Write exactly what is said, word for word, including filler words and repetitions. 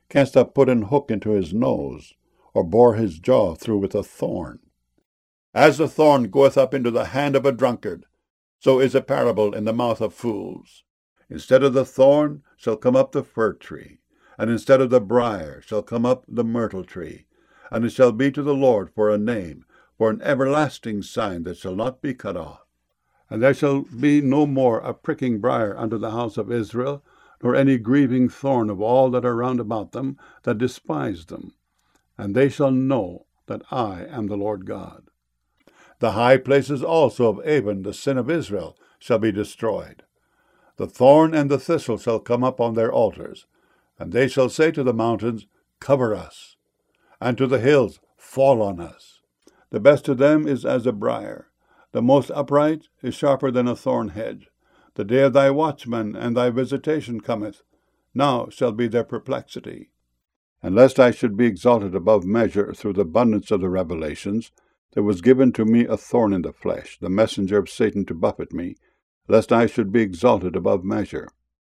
Canst thou put an hook into his nose, or bore his jaw through with a thorn? As the thorn goeth up into the hand of a drunkard, so is a parable in the mouth of fools. Instead of the thorn shall come up the fir tree, and instead of the brier shall come up the myrtle tree. And it shall be to the Lord for a name, for an everlasting sign that shall not be cut off. And there shall be no more a pricking brier unto the house of Israel, nor any grieving thorn of all that are round about them that despise them. And they shall know that I am the Lord God. The high places also of Avon, the sin of Israel, shall be destroyed. The thorn and the thistle shall come up on their altars, and they shall say to the mountains, Cover us, and to the hills, Fall on us. The best of them is as a brier, the most upright is sharper than a thorn hedge. The day of thy watchman and thy visitation cometh, now shall be their perplexity. And lest I should be exalted above measure through the abundance of the revelations, there was given to me a thorn in the flesh, the messenger of Satan to buffet me, lest I should be exalted above measure.